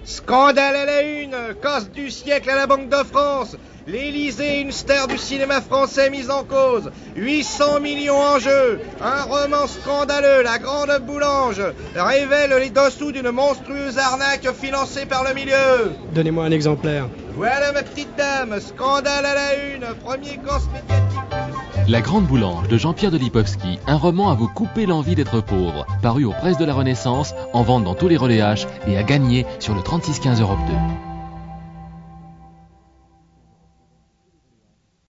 Scandale à la une, casse du siècle à la Banque de France. L'Élysée, une star du cinéma français mise en cause. 800 millions en jeu. Un roman scandaleux, La Grande Boulange, révèle les dessous d'une monstrueuse arnaque financée par le milieu. Donnez-moi un exemplaire. Voilà ma petite dame, scandale à la une, premier gosse médiatique. La Grande Boulange de Jean-Pierre de Lipovski, un roman à vous couper l'envie d'être pauvre, paru aux presses de la Renaissance, en vente dans tous les relais H et à gagner sur le 3615 Europe 2.